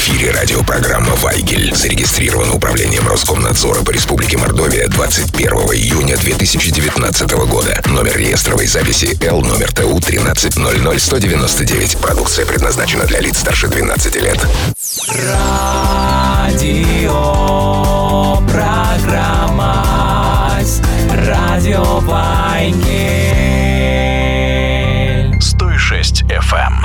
эфире радиопрограмма «Вайгель». Зарегистрирована Управлением Роскомнадзора по Республике Мордовия 21 июня 2019 года. Номер реестровой записи Л номер ТУ 1300199. Продукция предназначена для лиц старше 12 лет. Радиопрограмма «Радио Вайгель». 106 FM.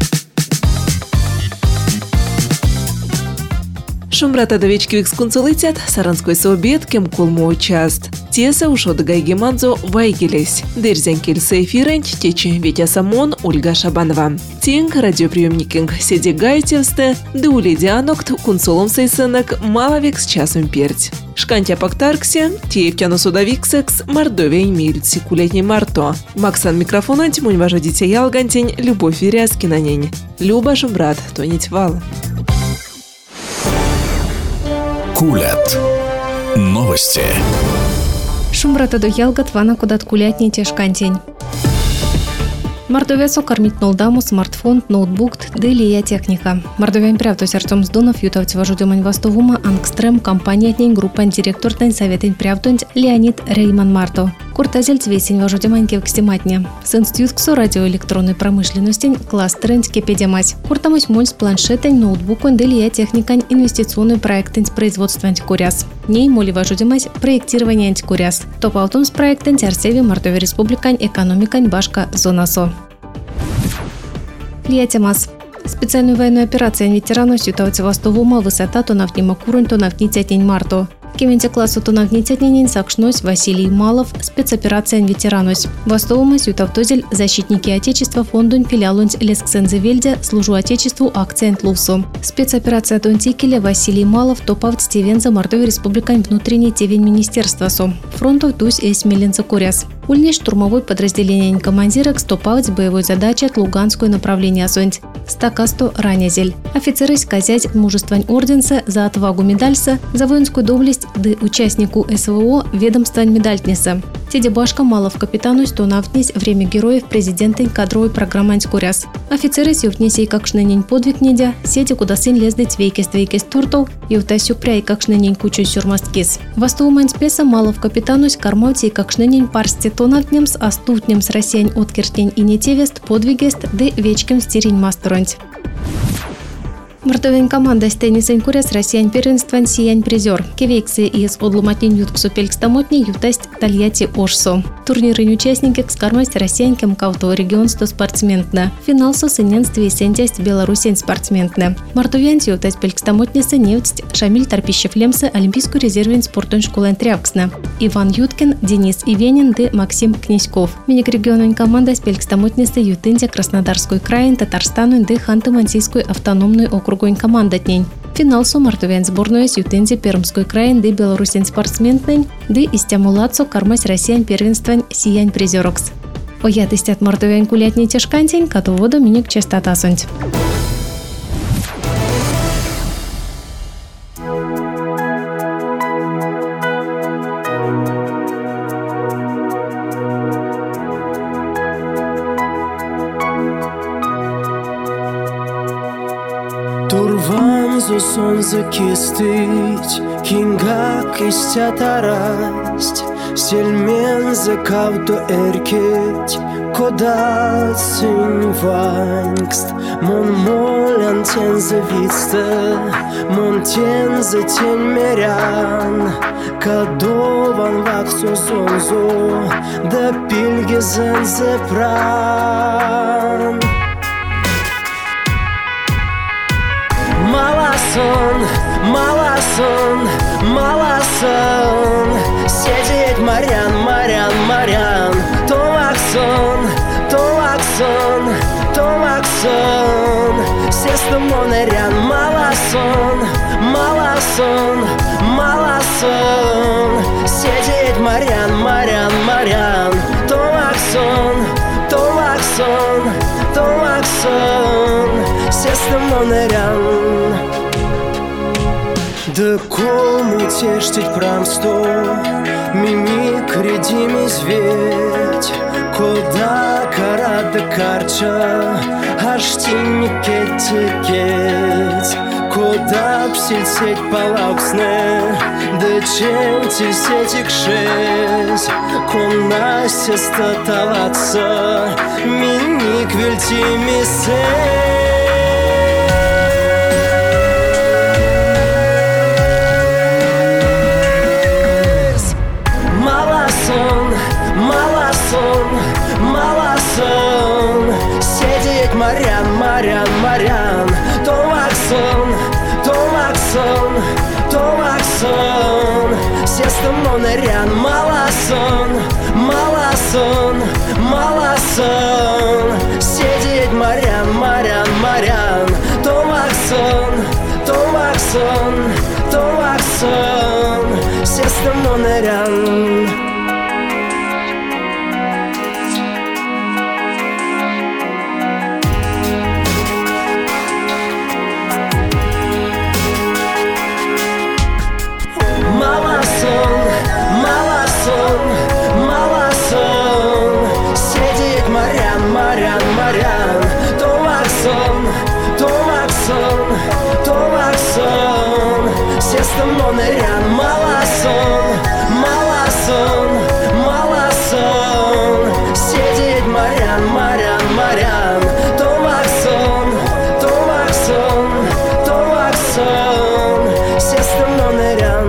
Шумрата довечки викскунцелитят Саранской сообед кем кулму участ. Теса ушо дагайги манзо вайгелесь. Дерзянкель эфирент течи Витя Самон, Ольга Шабанова. Тинг радиоприемникинг седи гайтевсте, да улидианокт кунцолом сейсенок маловек с часом перть. Шкантя пактарксе, тиевтяно судовиксекс, Мордовия имеют секулетний марто. Максан микрофон тимунь важа дитя ялгантень, Любовь Вирязкина нень. Люба Шумрат, тонить вал. Кулят. Новости. Шумрата до ялгат вана кудат кулятни тешкантень. Мордовия сокормить нолдаму смартфон, ноутбук, делия техника. Мордовия прявтос Артем Сдунов ютавти важудемань вастовума ангстрем компания тень группа директор тень советень прявтонь Леонид Рейман Марто. Куртазель цвесень важудемань кевкстиматня. С институтксо радиоэлектронной промышленности кластерень кепедемать. Куртамось мольс планшетень, ноутбукон, делия техникань инвестиционный проектень производства антикуряс. Ней моли важудемать проектирование антикуряс. Топ-аутом с проектень Арсеви Мордовия республикань экономикань башка зонасо. Лиятемас. Специальную военную операцию ветерану сютавти вастовума высота тонавнима курунь тонавнитятень марто. Кементе классу тонавнитятнень сакшнось Василий Малов, спецоперация ветеранус. Вастовума сютавтозель защитники Отечества фондунь филиалунь Лесксензевельде служу Отечеству акцент лусу. Спецоперация тонтикеля Василий Малов топавт стивенза Мордовия республикань внутренний тевень министерства со. Фронтов тусь эсмеленца куряс. Ульни штурмовой подразделение командира стопавт боевой задачи от Луганское направление зонть. Стакасто ранезель. Офицеры сказать мужествань орденса за отвагу медальса, за воинскую доблесть да участнику СВО ведомства медальтница. Теди башка Малов капитану стонавтнись время героев президента кадровой программы антикуряс. Офицеры сювтнесей как шнынень подвиг недя, сети куда сын лездыть двейкес туртов и утасюк пряй как шнынень кучу сюрмасткис. Вастовумань спеса Малов капитанусь кармовтей как шнынень парсте тонавтнем с астутнем с Россиянь откертень и нетевест подвигест да вечкем стерень масторонть. Мордовин команда с теннисен куряс Россиян первенстван сиянь призер. Кевейксы из одлуматнин ютксу пелькстамотни ютасть Тольятти Ошсо. Турнирын участники скармасть россиянкам кауто регион 100 спортсментна. Финал со сыненстве и сентясть Белорусень спортсментна. Мордовянти ютасть пелькстамотнисы невтсть Шамиль Тарпищев-Лемсы олимпийскую резервин спортон школен Трявксна. Иван Юткин, Денис Ивенин да Максим Князьков. Миник регионын команда с пелькстамотнисы ютынде Краснодарской краин, Татарстану да Ханты-Мансийскую автономную округ. Команда дней. Финал со мартовян сборную с ютензи Пермской краин да Белорусень спортсменный да истямулацо кармась Россиян первенстван сиянь призерокс. Оят истят мартовян кулятни тешкантень, като воду миник частота сонть. Турванзо сонза кистыть, кингак истят арасть, сельмензе кавто эркет, кода цинь вангст, мон молян тензе витсте, мон тензе тень мерян, кадован ваксо зонзо, да пильгезензе пран. Маласон, сидеть Марьян, Томаксон, сесто монерян, Маласон, сидеть Марьян, Томаксон, сесто монерян. Да кому тештить прамсто, мимик редими зветь, кода карата карча, аж тинник этикет, Куда б сельсеть палапсне, да чем ти сетик шесть, кона сеста талаца, миник вельтими сес. Маласон, маласон, маласон, сидеть морян, морян, морян, Томаксон, Томаксон, Томаксон, сестам монерян, маласон, маласон, маласон, сидеть морян, морян, морян, Томаксон, Томаксон, Томаксон, сестам монерян. Монерян, маласон, маласон, маласон, сидеть морян, морян, морян, Томаксон, Томаксон, Томаксон, сестам монерян.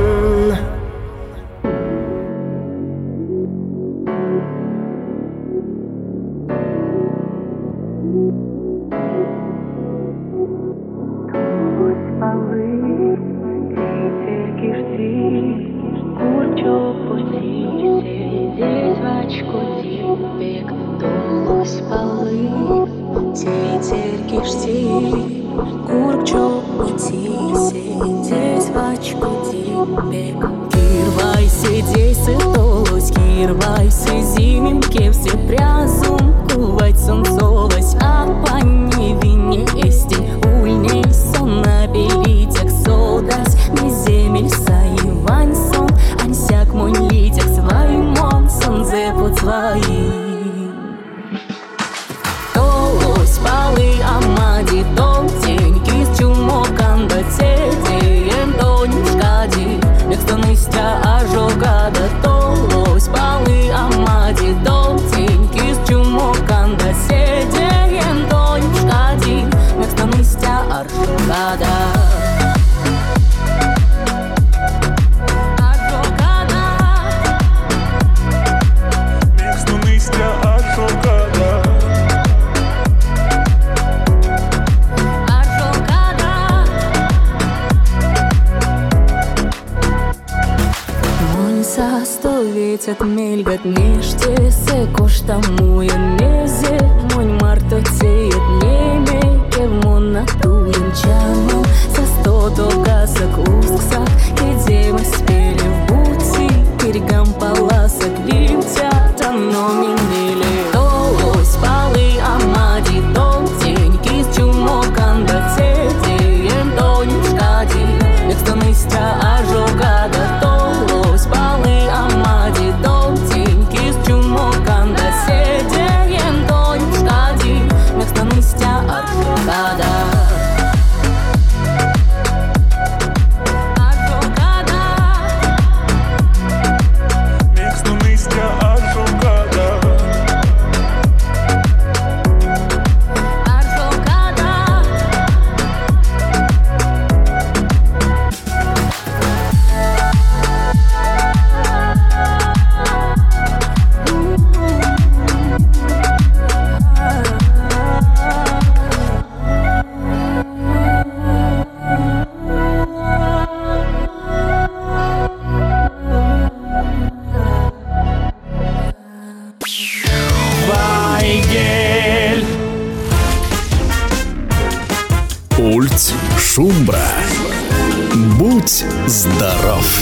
Мельгат неште се коштамуя незе, мой марто цеет неме, кевмона туен чаму, со стото гасак усксак, кедзема спели в бутси, киргам паласак лимтя, тано минеле. Толось палы амади, дом теньки с чумокан да цедеем донюшкади, экстоныстя ажогада, толось палы амади, дом теньки с чумокан да цедеем донюшкади, экстоныстя ажогада. Ульц Шумбра. Будь здоров!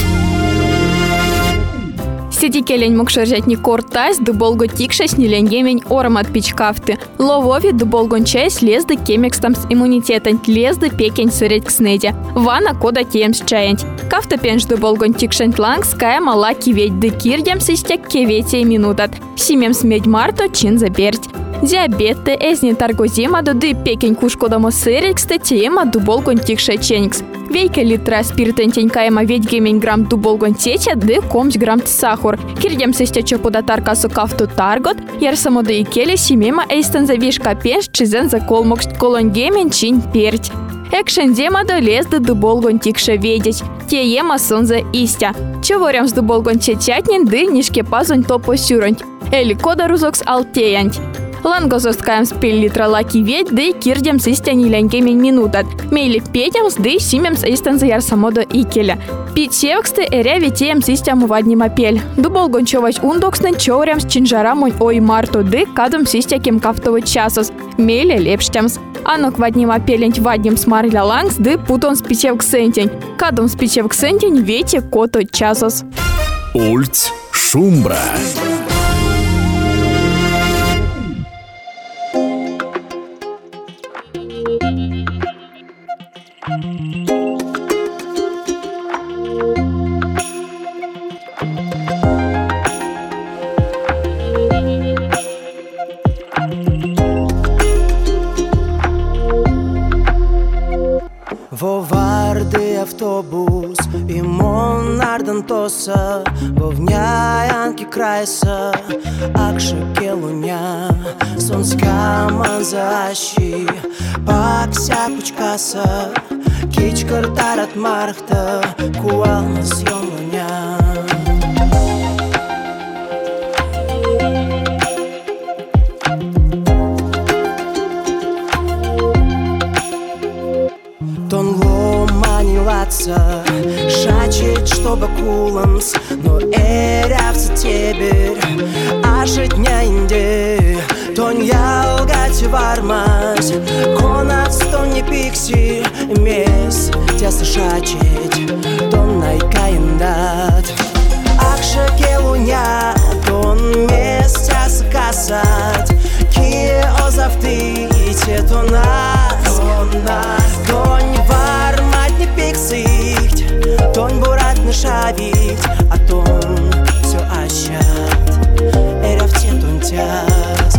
Сетикелень мукшаржатни кортась, дуболго тикшась ниленгемень оромат пичкафты. Ловови дуболгон чайс лезды кемекстамс иммунитетань лезды пекень сырет кснеде. Вана кода темс чаянь. Кафта пенш дуболгон тикшань лангс кая мала киведь ды кирдям систек кеветей минутат. Симем смедь марто чин заперть. Диабетте, эзни таргозема доды пекень кушкодамо сырексте тема дуболгон тикше ченикс. Вейка литра спиртентенькаема ведь гемень грамм дуболгон теча ды комч грамм сахар. Кирдем сестячо податарка сукафту таргот, яр самода и келе симема эйстен за вишка пенш чизен за колмокш колон гемень чинь перть. Экшендема до лез до дуболгон тикше ведеть. Те ема сон за истя. Чеворям с дуболгон чечатнин ды нишке пазонь топо сюронь. Эли кода рузокс алтеянь. Лангозосткаем с пел-литра лаки ведь, да и кирдем с истяни ленькемень минутат. Мейли петям с да и симем с истен за яр самодо и келя. Пить севексты эря витеем с истям вадним апель. Дуболгон човач ундокснен чеворям с чинжарамонь ой марту ды кадом с истяким кафтовый часос. Мейли лепштямс. Анок вадним апелень вадним с марля лангс ды путон с пичевк сентень. Кадом с пичевк сентень вете кото часос. Ульц Шумбра. Воварды автобус и монардан тоса Вовняянки крайса акша келуня Сонска манзаши пакся кучкаса Кичкар тарат мархта куалнас йомланя Шачить, чтобы куланс, но эрявся тебер Ашы дня инде, тон ялгать вармась Конац, тон не пикси, мес Тяса шачить, тон найкаиндат Акша келуня, тон мес тяса касать Кие озавты, те тонас Тонь вармать не пиксить Тонь бурат не шавить А тон все ащат Эря в те тон тяск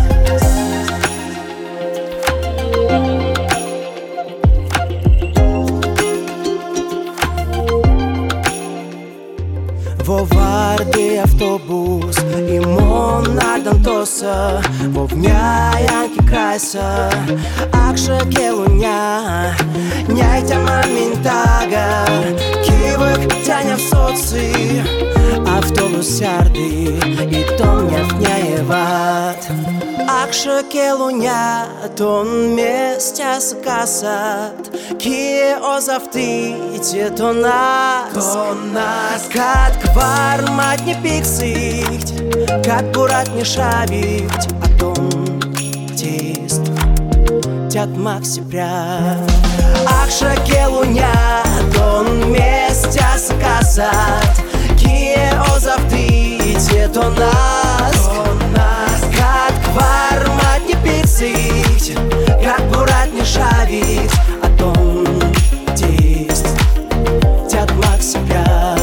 Воварды автобус и монардан тоса Вовняянки крайса акша келуня Няйтя маминтага кивык тяня в соци Автобус сярды и том няфняеват Акша келуня тон местя сакасат Кие озавты те тонас Кат квар мать не пиксить Кат бурат не шавить А тон тест тят макси пря Акша келуня тон местя сакасат Кие озавты те тонас Кат квар мать не пиксить Кат бурат не шавить А тон тест тят макси пря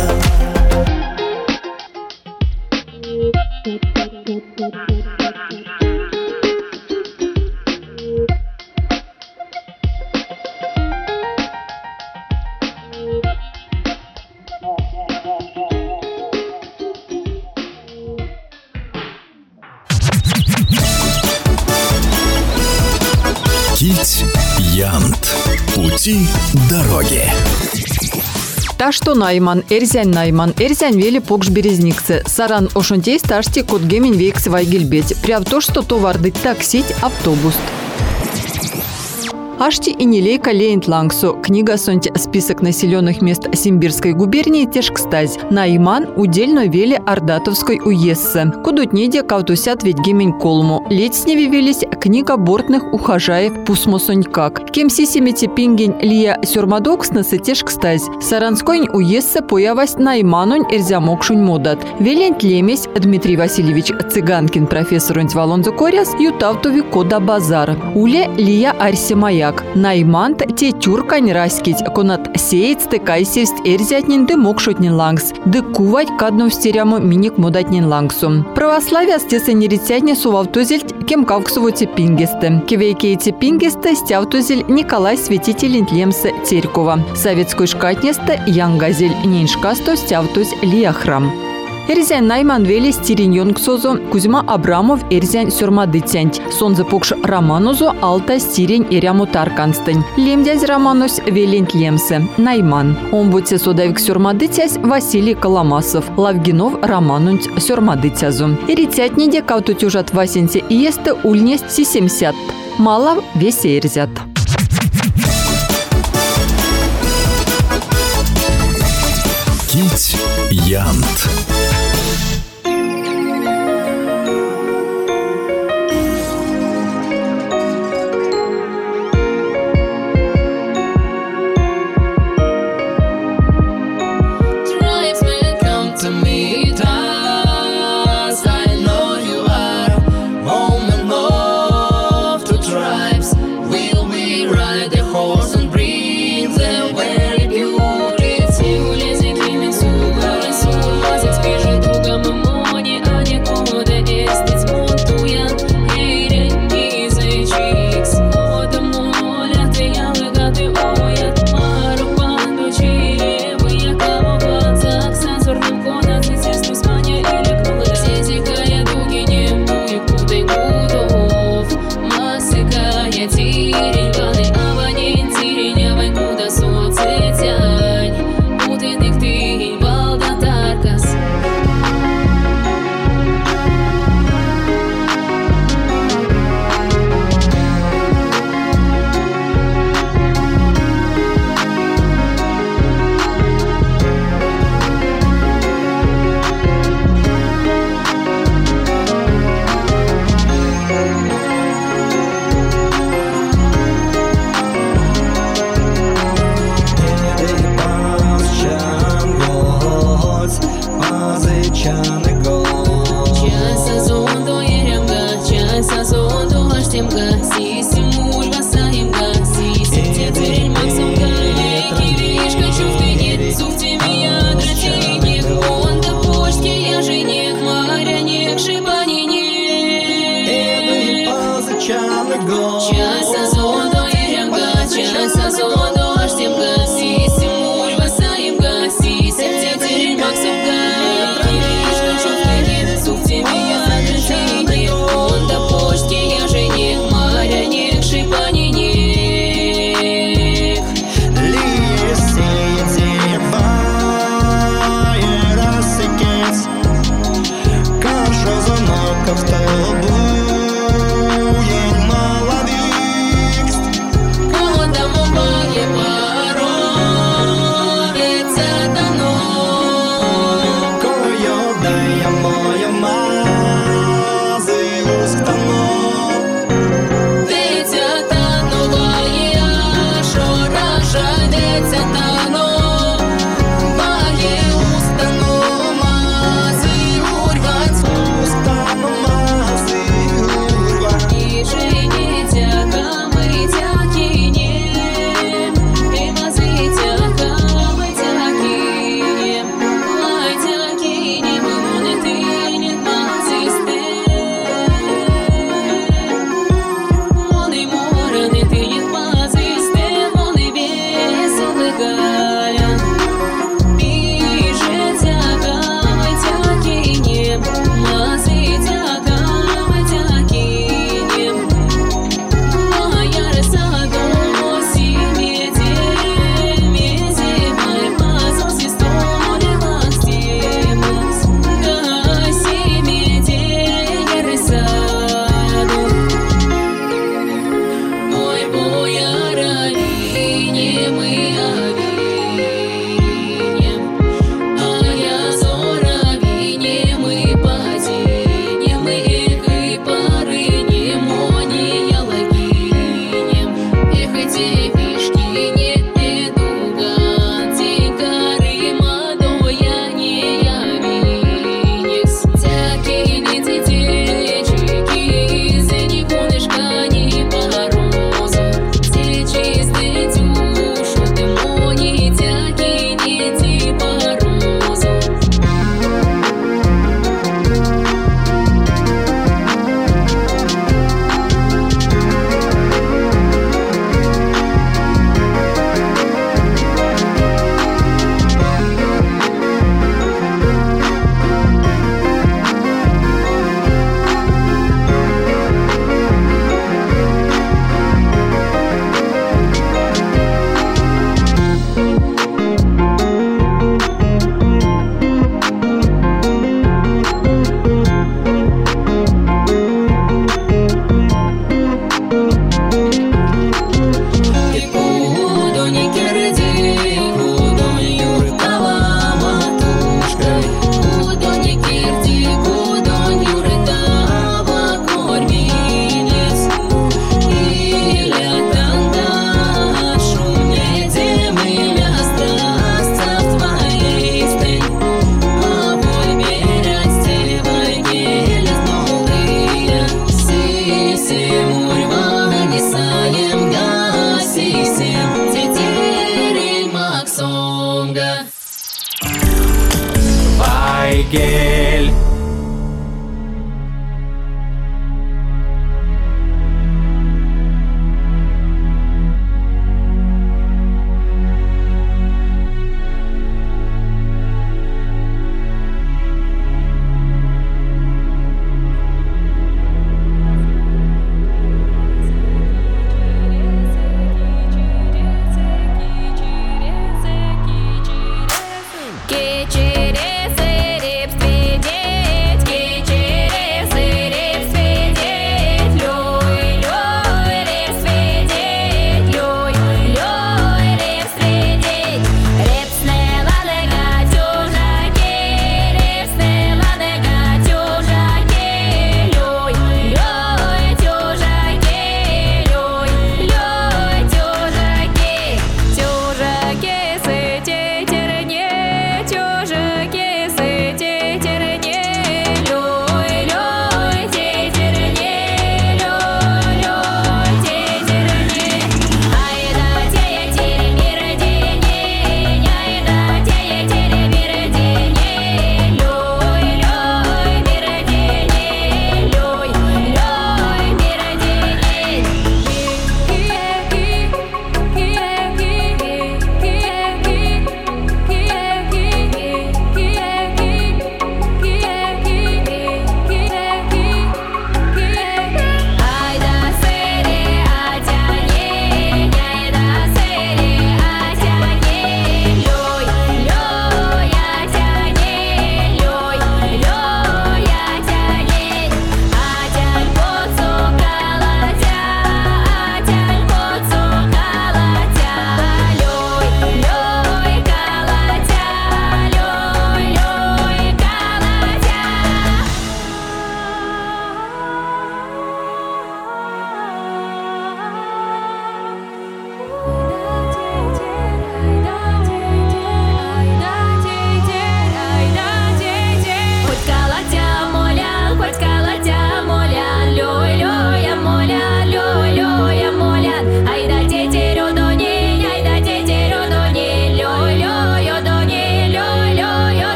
Кить Янт. Пути дороги. Та что найман, эрзянь вели покш березникцы. Саран ошонтей сташти кот гемень вейкс вайгельбеть. Пряв то, что товарды таксить автобус. Ашти и нелейка лейнт лангсо. Книга сонть список населенных мест Симбирской губернии тешкстазь. Найман удельно вели Ардатовской уезце. Кудутниде кавтусят ведь гемень колму. Ледь с неви велись книга бортных ухажаев пусмосонькак. Кем сисимете пингень лия сюрмадокснасы тешкстазь. Саранской уезце появась найманонь эрзямокшунь модат. Велент лемесь Дмитрий Васильевич Цыганкин профессор Валонзо Коряс ютавтови кода базар. Уле лия арсемая. маяк. Наймант те тюркань раскить, конат сеец те кайсевсть эрзятнин де мокшотнин лангс, де кувать кадну стеряму миник модатнин лангсу. Православие стеса нерицятне сувавтузельт кем кавксово тепингесте. Кевейке тепингесте стявтузель Николай Святитель Тлемса Терькова. Советской шкатнесте Янгазель Ниншкасто стявтуз Лиахрам. Эрзян Найман вели стириньон ксозу Кузьма Абрамов эрзян сюрмадыцянть. Сонзе покш Романузу алта стирень эряму тарканстынь. Лемдязь Романус велент лемсе Найман. Омбудсе содавик сюрмадыцясь Василий Коломасов. Лавгинов Романунть сюрмадыцязу. Эрицятниде каутутюжат Васенте иесте ульнес си 70. Малав весе эрзят. Кить Янт.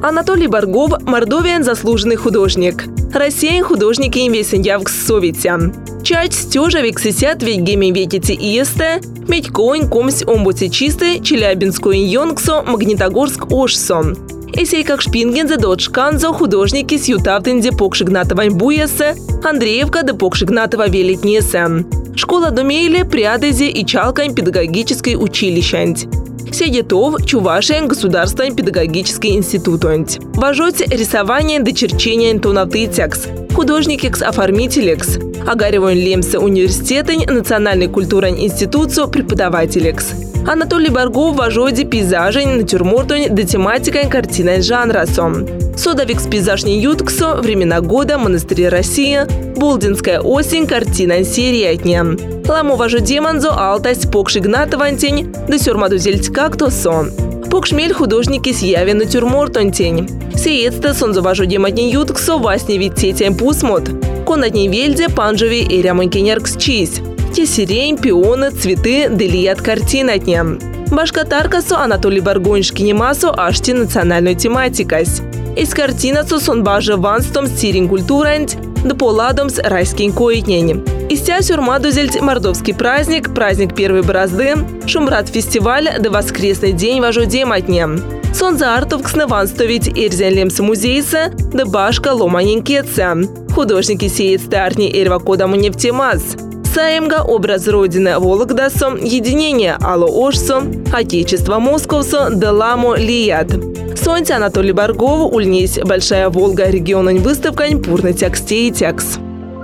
Анатолий Баргов – мордовиан заслуженный художник. Россиян художники им весен явкс совете. Чать стёжа вексисят ведь гемин ветите иесте, медь коин комсь омбуте чисты, Челябинскую йонксо, Магнитогорск ошсо. Эсей как шпингензе дот шканзо художники с ютавтенде покшигнатовань буясе, Андреевка да покшигнатова велитнесе. Школа домейле прядезе и чалкань педагогической училищант. Седетов Чувашия государственный педагогический институт. Вожоть рисование до черчения тонавты текст. Художник оформителекс. Агаревон Лемсе университетень национальной культурной институцию преподавателекс. Анатолий Баргов вожоди пейзажень натюрмортонь до тематикой картиной жанрасом. Содовикс пейзажний ютксо, времена года, монастыри России, Болдинская осень, картина сериятня. Ламу вожу демонзо алтасть покшигнатовантень, до сюрмадузельть как-то-со. Покшмель художники съяви натюрмортонтень. Сеецта сонзо вожу демонтень ютксо васни витетень пусмот. Конатней вельде панжови и рямонькенеркс чись. Те сирень, пионы, цветы, делият картинатня. Башкатаркасо Анатолий Баргоншкинемасо ашти национальную тематикась. Из картинацу сон баже ванстом стирин культурант, да поладом с райским коитнень. Истя сюрмадузельть мордовский праздник, праздник первой борозды, шумрат фестиваль, да воскресный день вожу дематня. Сон за артов ксневанстовить эрзен лемса музейса, да башка ломаненькеца. Художники сеет старни эрва кодаму нефтемаз. Саемга образ родины Вологдасо, единение Ало Ошсо, Отечество Московсо, Деламо Лият. Сонте Анатолий Баргову ульнись Большая Волга регионань выставкань пурный тексте и текст.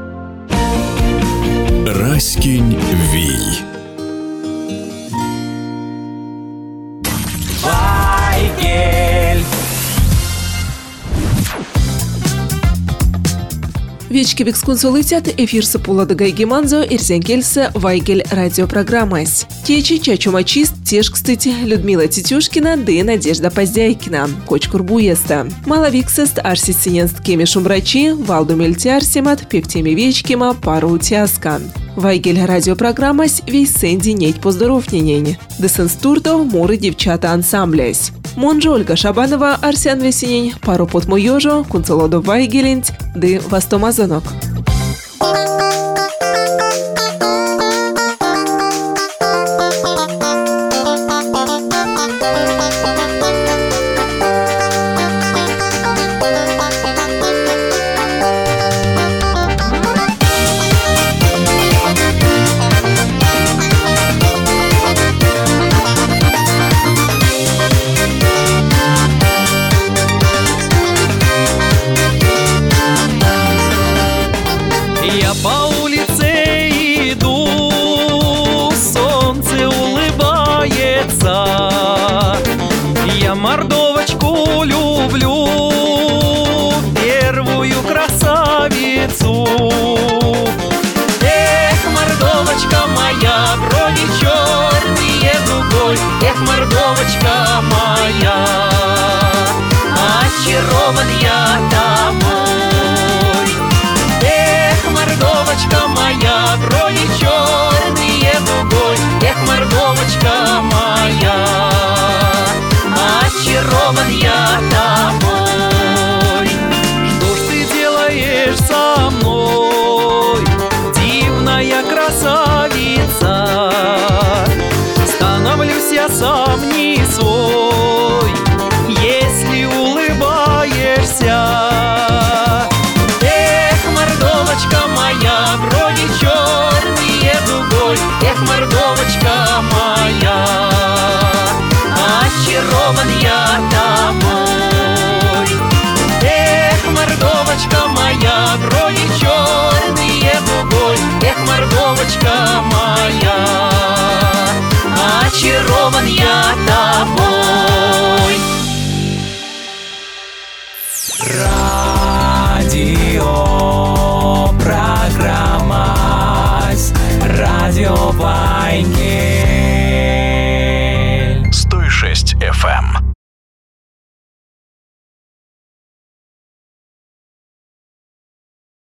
Раськень Вий. Вечки вексконсолитят эфир сапула дагайгеманзо ирзенкельса Вайгель радиопрограммась. Течи чачумачист теж, кстати, Людмила Тетюшкина да и Надежда Поздяйкина. Кочкурбуеста. Маловиксест арсисиненст кеми шумрачи, валдумельти арсимат, певтеми вечкима, пару утяска. Вайгель радиопрограммась весь сэнди неть поздоровненень. Десенстурто моры девчата ансамблясь. Монжо Ольга Шабанова, Арсен Весенень, пару под моёжо, кунцелодо Вайгелинт, ды Вастомазонок. Я по улице иду, солнце улыбается. Я мордовочку люблю, первую красавицу. Эх, мордовочка моя, брови черные дугой. Эх, мордовочка моя, очарован я тобой. Эх, мордовочка моя, брови черные дугой. Эх, мордовочка моя, очарован я тобой. Что ж ты делаешь со мной, дивная красавица? Становлюсь я сам не свой, если улыбаешься. Мордовочка моя, брови черные дугой. Эх, мордовочка моя, очарован я тобой. Эх, мордовочка моя, брови черные дугой. Эх, мордовочка моя, очарован я тобой.